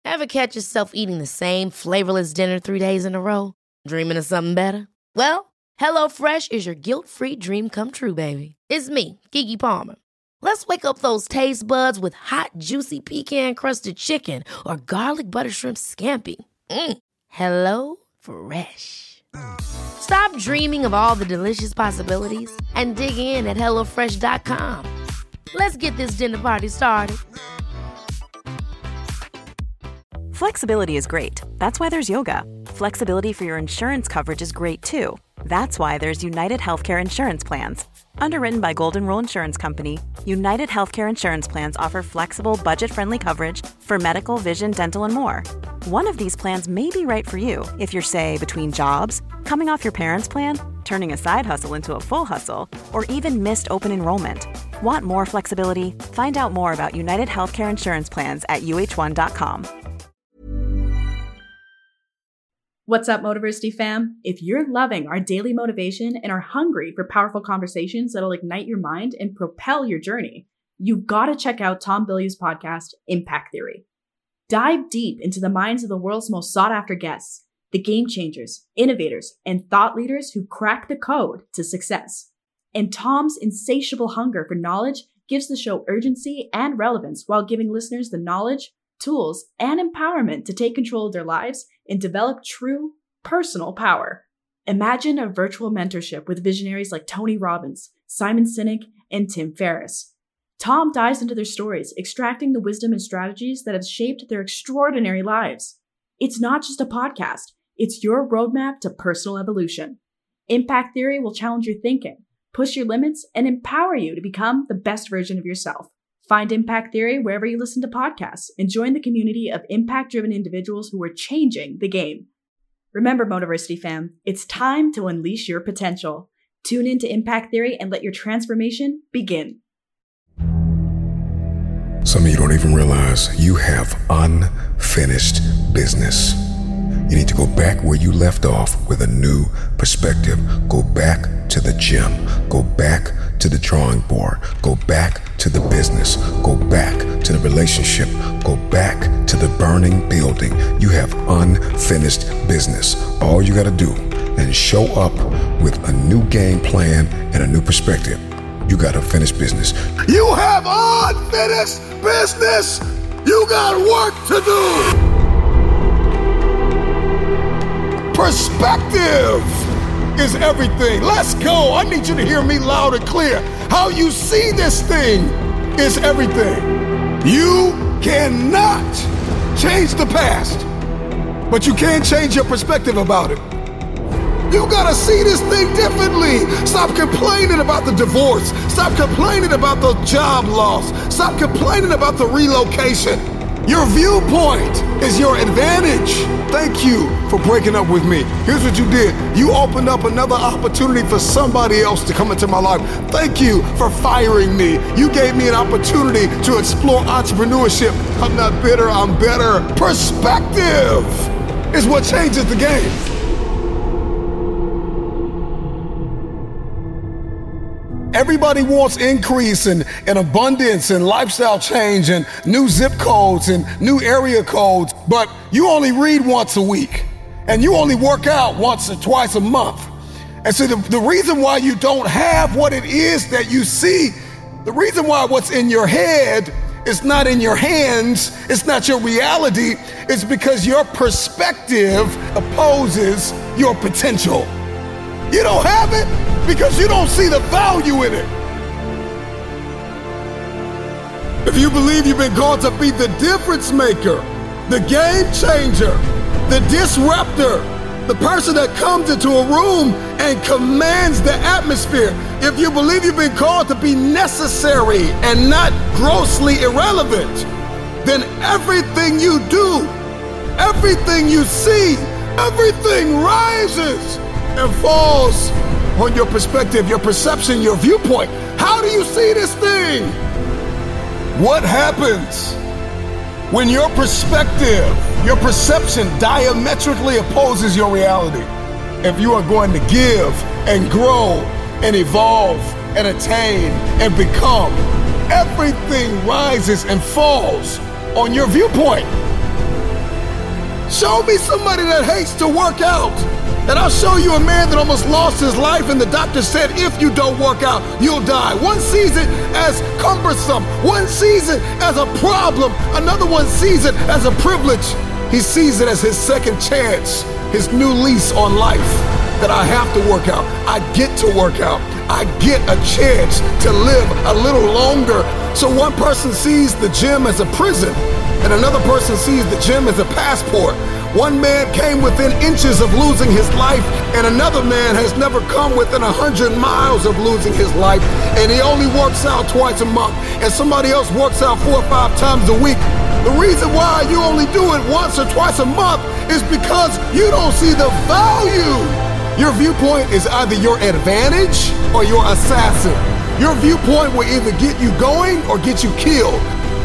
Ever catch yourself eating the same flavorless dinner 3 days in a row? Dreaming of something better? Well, HelloFresh is your guilt-free dream come true, baby. It's me, Keke Palmer. Let's wake up those taste buds with hot, juicy pecan-crusted chicken or garlic butter shrimp scampi. Hello Fresh. Stop dreaming of all the delicious possibilities and dig in at HelloFresh.com. Let's get this dinner party started. Flexibility is great. That's why there's yoga. Flexibility for your insurance coverage is great too. That's why there's United Healthcare Insurance Plans. Underwritten by Golden Rule Insurance Company, United Healthcare Insurance Plans offer flexible, budget-friendly coverage for medical, vision, dental, and more. One of these plans may be right for you if you're, say, between jobs, coming off your parents' plan, turning a side hustle into a full hustle, or even missed open enrollment. Want more flexibility? Find out more about United Healthcare Insurance Plans at uh1.com. What's up, Motiversity fam? If you're loving our daily motivation and are hungry for powerful conversations that'll ignite your mind and propel your journey, you've got to check out Tom Bilyeu's podcast, Impact Theory. Dive deep into the minds of the world's most sought-after guests, the game changers, innovators, and thought leaders who crack the code to success. And Tom's insatiable hunger for knowledge gives the show urgency and relevance while giving listeners the knowledge, tools, and empowerment to take control of their lives and develop true personal power. Imagine a virtual mentorship with visionaries like Tony Robbins, Simon Sinek, and Tim Ferriss. Tom dives into their stories, extracting the wisdom and strategies that have shaped their extraordinary lives. It's not just a podcast, it's your roadmap to personal evolution. Impact Theory will challenge your thinking, push your limits, and empower you to become the best version of yourself. Find Impact Theory wherever you listen to podcasts and join the community of impact-driven individuals who are changing the game. Remember, Motiversity fam, it's time to unleash your potential. Tune in to Impact Theory and let your transformation begin. Some of you don't even realize you have unfinished business. You need to go back where you left off with a new perspective. Go back to the gym. Go back to the drawing board. Go back to the business. Go back to the relationship. Go back to the burning building. You have unfinished business. All you got to do is show up with a new game plan and a new perspective. You got to finish business. You have unfinished business. You got work to do. Perspective is everything. Let's go. I need you to hear me loud and clear. How you see this thing is everything. You cannot change the past, but you can change your perspective about it. You gotta see this thing differently. Stop complaining about the divorce. Stop complaining about the job loss. Stop complaining about the relocation. Your viewpoint is your advantage. Thank you for breaking up with me. Here's what you did. You opened up another opportunity for somebody else to come into my life. Thank you for firing me. You gave me an opportunity to explore entrepreneurship. I'm not bitter, I'm better. Perspective is what changes the game. Everybody wants increase and abundance and lifestyle change and new zip codes and new area codes, but you only read once a week and you only work out once or twice a month. And so the reason why you don't have what it is that you see, the reason why what's in your head is not in your hands, it's not your reality, it's because your perspective opposes your potential. You don't have it because you don't see the value in it. If you believe you've been called to be the difference maker, the game changer, the disruptor, the person that comes into a room and commands the atmosphere, if you believe you've been called to be necessary and not grossly irrelevant, then everything you do, everything you see, everything rises and falls on your perspective, your perception, your viewpoint. How do you see this thing? What happens when your perspective, your perception diametrically opposes your reality? If you are going to give and grow and evolve and attain and become, everything rises and falls on your viewpoint. Show me somebody that hates to work out. And I'll show you a man that almost lost his life, and the doctor said, if you don't work out, you'll die. One sees it as cumbersome. One sees it as a problem. Another one sees it as a privilege. He sees it as his second chance, his new lease on life. That I have to work out. I get to work out. I get a chance to live a little longer. So one person sees the gym as a prison, and another person sees the gym as a passport. One man came within inches of losing his life, and another man has never come within 100 miles of losing his life, and he only works out twice a month, and somebody else works out 4 or 5 times a week. The reason why you only do it once or twice a month is because you don't see the value. Your viewpoint is either your advantage or your assassin. Your viewpoint will either get you going or get you killed.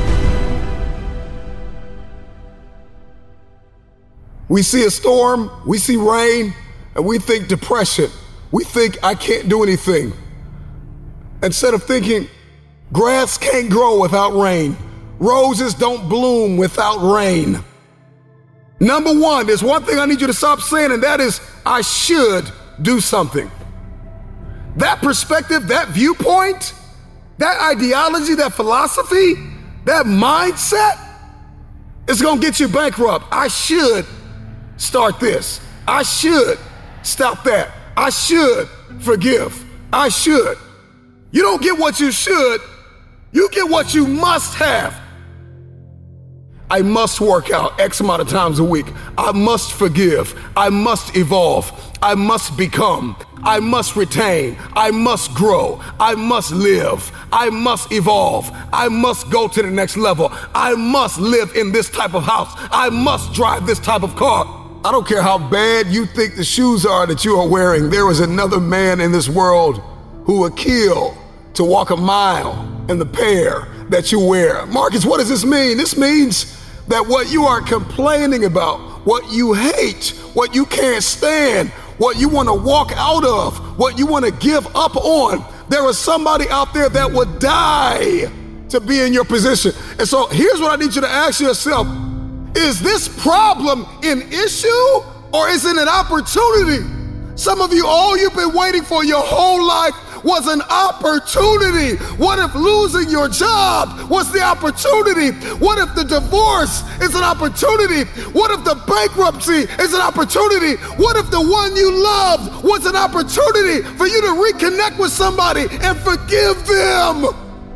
We see a storm, we see rain, and we think depression. We think I can't do anything. Instead of thinking grass can't grow without rain, roses don't bloom without rain. Number one, there's one thing I need you to stop saying, and that is, I should do something. That perspective, that viewpoint, that ideology, that philosophy, that mindset is gonna get you bankrupt. I should start this. I should stop that. I should forgive. I should. You don't get what you should, you get what you must have. I must work out X amount of times a week. I must forgive. I must evolve. I must become. I must retain. I must grow. I must live. I must evolve. I must go to the next level. I must live in this type of house. I must drive this type of car. I don't care how bad you think the shoes are that you are wearing. There is another man in this world who would kill to walk a mile in the pair that you wear. Marcus, what does this mean? This means that what you are complaining about, what you hate, what you can't stand, what you want to walk out of, what you want to give up on, there is somebody out there that would die to be in your position. And so here's what I need you to ask yourself. Is this problem an issue or is it an opportunity? Some of you, all you've been waiting for your whole life was an opportunity. What if losing your job was the opportunity? What if the divorce is an opportunity? What if the bankruptcy is an opportunity? What if the one you loved was an opportunity for you to reconnect with somebody and forgive them?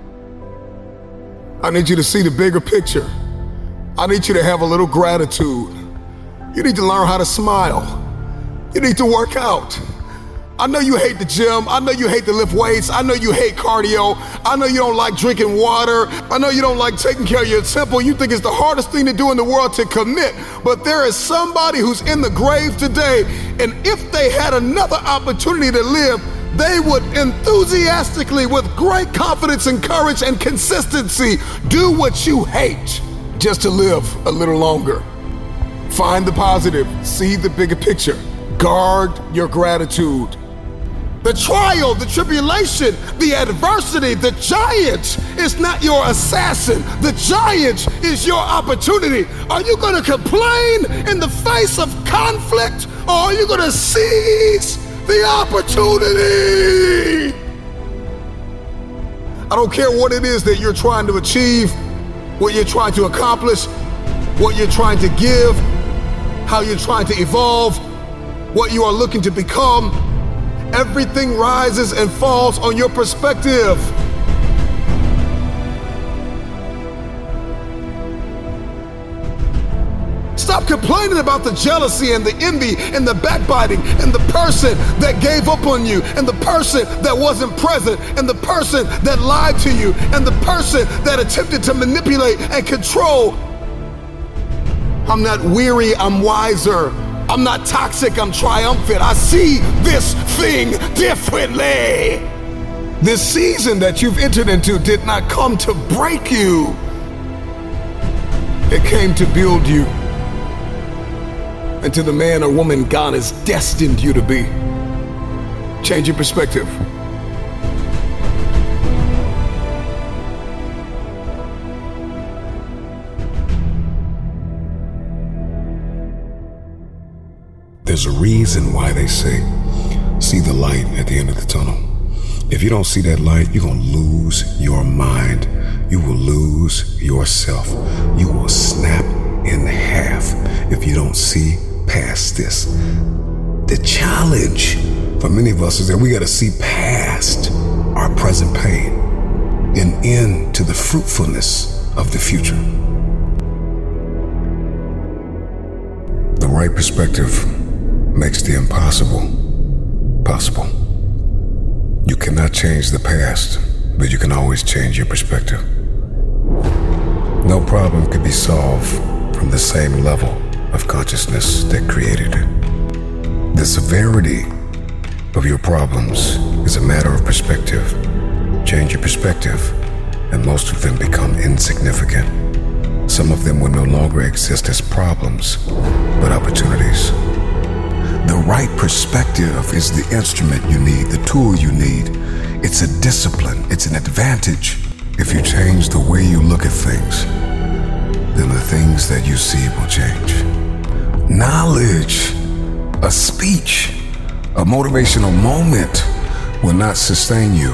I need you to see the bigger picture. I need you to have a little gratitude. You need to learn how to smile. You need to work out. I know you hate the gym. I know you hate to lift weights. I know you hate cardio. I know you don't like drinking water. I know you don't like taking care of your temple. You think it's the hardest thing to do in the world to commit. But there is somebody who's in the grave today, and if they had another opportunity to live, they would enthusiastically, with great confidence and courage and consistency, do what you hate just to live a little longer. Find the positive. See the bigger picture. Guard your gratitude. The trial, the tribulation, the adversity, the giant is not your assassin. The giant is your opportunity. Are you going to complain in the face of conflict, or are you going to seize the opportunity? I don't care what it is that you're trying to achieve, what you're trying to accomplish, what you're trying to give, how you're trying to evolve, what you are looking to become. Everything rises and falls on your perspective. Stop complaining about the jealousy and the envy and the backbiting and the person that gave up on you and the person that wasn't present and the person that lied to you and the person that attempted to manipulate and control. I'm not weary, I'm wiser. I'm not toxic, I'm triumphant. I see this thing differently. This season that you've entered into did not come to break you. It came to build you into the man or woman God has destined you to be. Change your perspective. There's a reason why they say, see the light at the end of the tunnel. If you don't see that light, you're going to lose your mind. You will lose yourself. You will snap in half if you don't see past this. The challenge for many of us is that we got to see past our present pain and into the fruitfulness of the future. The right perspective makes the impossible possible. You cannot change the past, but you can always change your perspective. No problem could be solved from the same level of consciousness that created it. The severity of your problems is a matter of perspective. Change your perspective, and most of them become insignificant. Some of them will no longer exist as problems, but opportunities. The right perspective is the instrument you need, the tool you need. It's a discipline, it's an advantage. If you change the way you look at things, then the things that you see will change. Knowledge, a speech, a motivational moment will not sustain you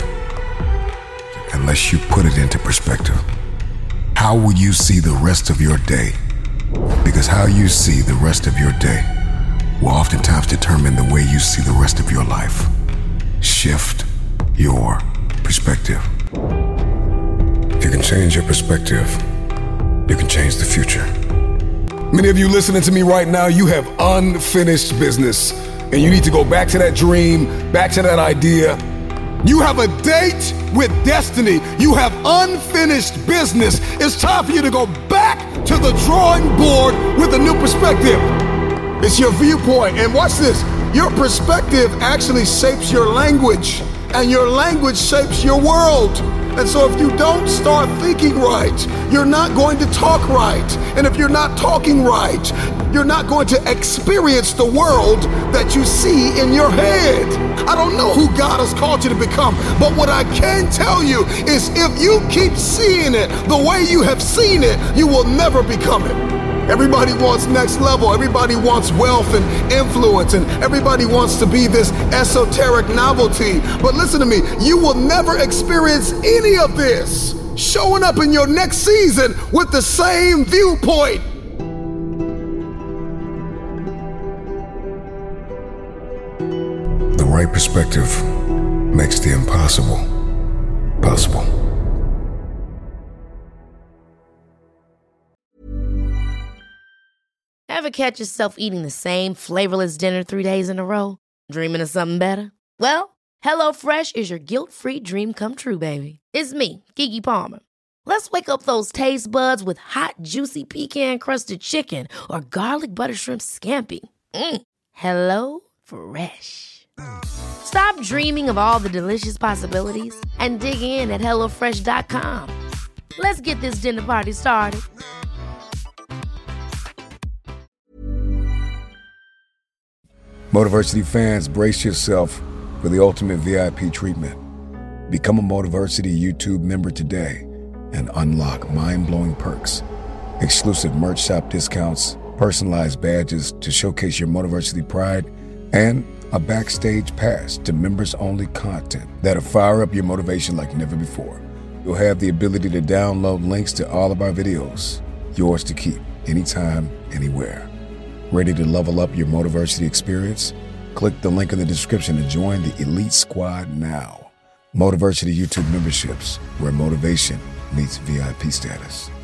unless you put it into perspective. How will you see the rest of your day? Because how you see the rest of your day will oftentimes determine the way you see the rest of your life. Shift your perspective. If you can change your perspective, you can change the future. Many of you listening to me right now, you have unfinished business, and you need to go back to that dream, back to that idea. You have a date with destiny. You have unfinished business. It's time for you to go back to the drawing board with a new perspective. It's your viewpoint. And watch this. Your perspective actually shapes your language, and your language shapes your world. And so if you don't start thinking right, you're not going to talk right. And if you're not talking right, you're not going to experience the world that you see in your head. I don't know who God has called you to become, but what I can tell you is if you keep seeing it the way you have seen it, you will never become it. Everybody wants next level. Everybody wants wealth and influence, and everybody wants to be this esoteric novelty. But listen to me, you will never experience any of this showing up in your next season with the same viewpoint. The right perspective makes the impossible possible. Ever catch yourself eating the same flavorless dinner 3 days in a row? Dreaming of something better? Well, HelloFresh is your guilt-free dream come true, baby. It's me, Keke Palmer. Let's wake up those taste buds with hot, juicy pecan-crusted chicken or garlic butter shrimp scampi. Hello Fresh. Stop dreaming of all the delicious possibilities and dig in at HelloFresh.com. Let's get this dinner party started. Motiversity fans, brace yourself for the ultimate VIP treatment. Become a Motiversity YouTube member today and unlock mind-blowing perks, exclusive merch shop discounts, personalized badges to showcase your Motiversity pride, and a backstage pass to members-only content that'll fire up your motivation like never before. You'll have the ability to download links to all of our videos, yours to keep, anytime, anywhere. Ready to level up your Motiversity experience? Click the link in the description to join the Elite Squad now. Motiversity YouTube memberships, where motivation meets VIP status.